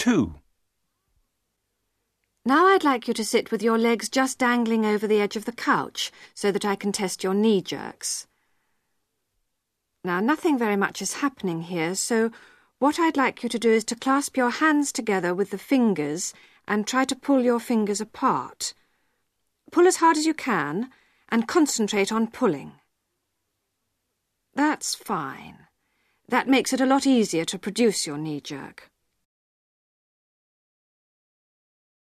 2. Now I'd like you to sit with your legs just dangling over the edge of the couch so that I can test your knee jerks. Now, nothing very much is happening here, so what I'd like you to do is to clasp your hands together with the fingers and try to pull your fingers apart. Pull as hard as you can and concentrate on pulling. That's fine. That makes it a lot easier to produce your knee jerk.